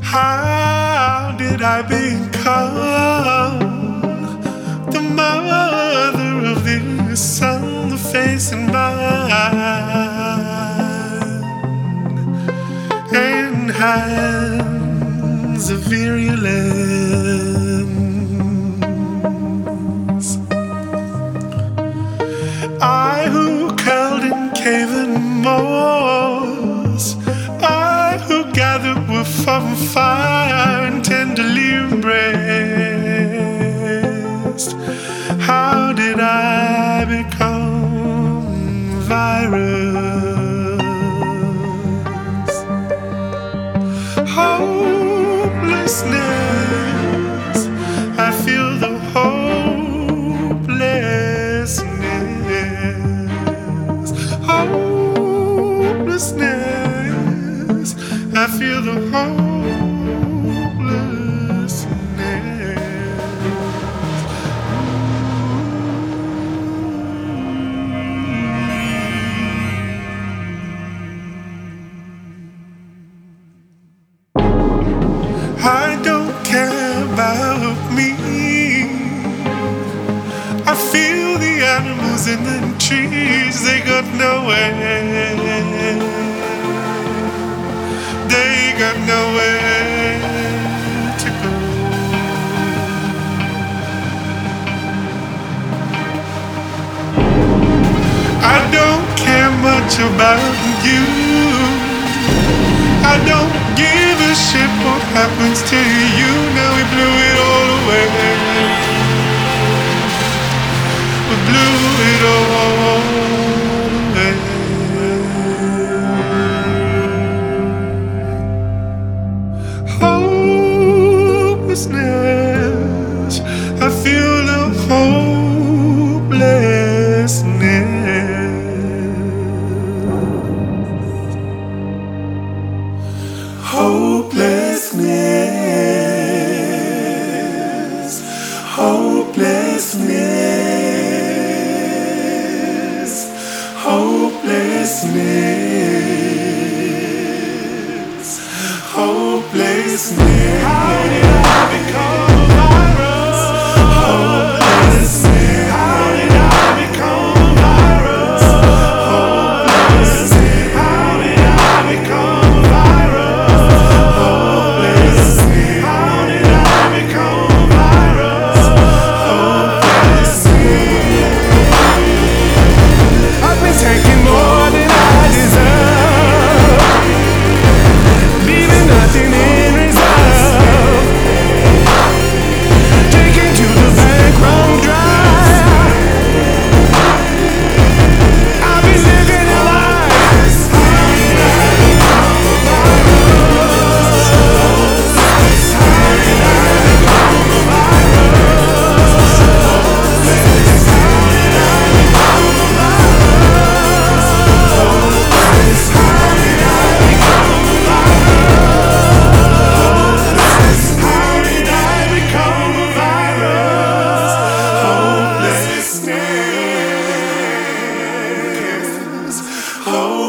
How did I become the mother of this son, the face in mine, and hands of virulence? I who curled in cave and moors, I who gathered wood from fire and tenderly embraced. How did I become virus? Hopelessness, I feel the hopelessness. Hopelessness, I feel the hopelessness. I don't care about me. I feel the animals in the trees, they got nowhere. They got nowhere to go. I don't care much about you. I don't give a shit what happens to you. Now we blew it all away. We blew it all away. Hopelessness, I feel the hopelessness. Hopelessness, hopelessness, hopelessness, hopelessness. How did I become a virus? Hopelessness. How did I become a virus? Hopelessness. How did I become a virus? Hopelessness. How did I become a virus? Hopelessness. I've been taking more than I deserve, leaving nothing in reserve, taking to the bank run dry. I've been living a life. Oh